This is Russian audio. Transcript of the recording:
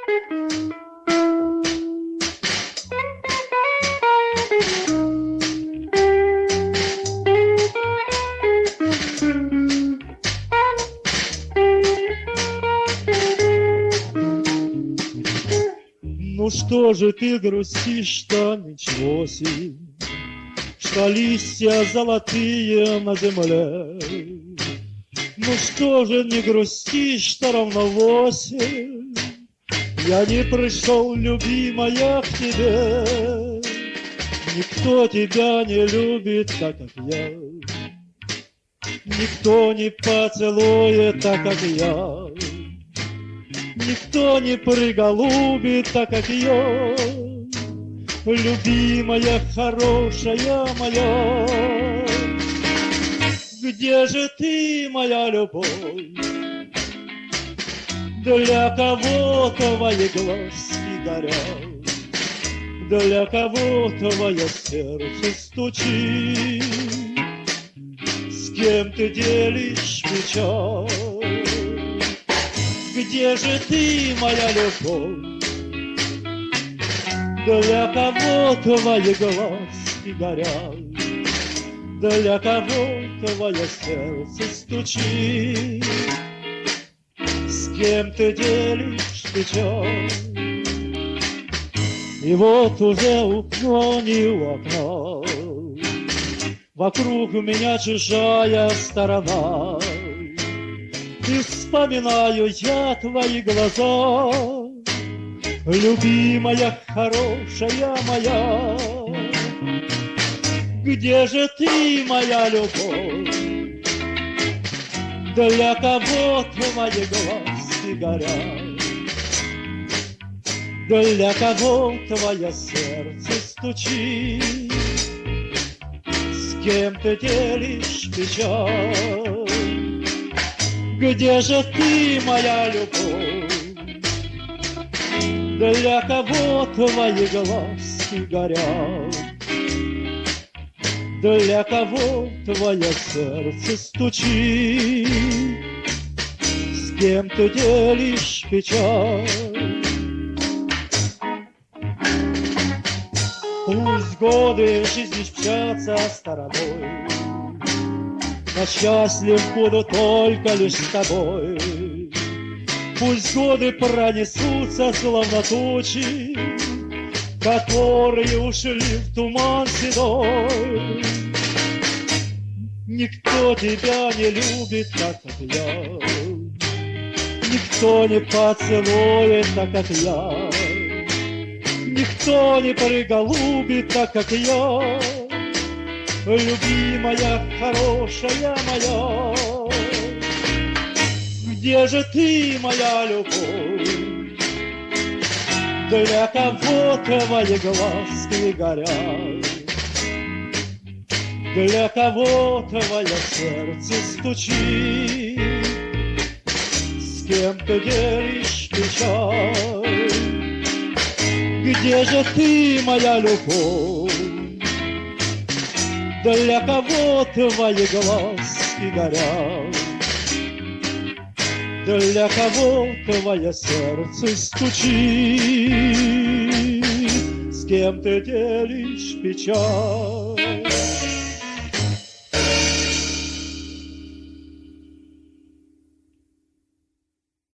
Ну что же ты грустишь-то, ничего си, что листья золотые на земле? Ну что же не грустишь-то, ровно 8? Я не пришел, любимая, к тебе. Никто тебя не любит так, как я. Никто не поцелует так, как я. Никто не приголубит так, как я. Любимая, хорошая моя. Где же ты, моя любовь? Для кого твои глазки горят? Для кого твое сердце стучит? С кем ты делишь печаль? Где же ты, моя любовь? Для кого твои глазки горят? Для кого твое сердце стучит? С кем ты делишь печаль? И вот уже уклонил окно, вокруг меня чужая сторона. И вспоминаю я твои глаза, любимая, хорошая моя. Где же ты, моя любовь? Для кого твои глазки горят? Для кого твое сердце стучит? С кем ты делишь печаль? Где же ты, моя любовь? Для кого твои глазки горят? Для кого твое сердце стучит? С кем ты делишь печаль? Пусть годы жизни мчатся стороной, но счастлив буду только лишь с тобой. Пусть годы пронесутся, словно тучи, которые ушли в туман седой. Никто тебя не любит так, как я. Никто не поцелует так, как я. Никто не приголубит так, как я. Любимая, хорошая моя. Где же ты, моя любовь? Для кого твои глазки горят? Для кого твое сердце стучит? С кем ты делишь печаль? Где же ты, моя любовь? Для кого твои глазки горят? Для кого твое сердце стучит? С кем ты делишь печаль?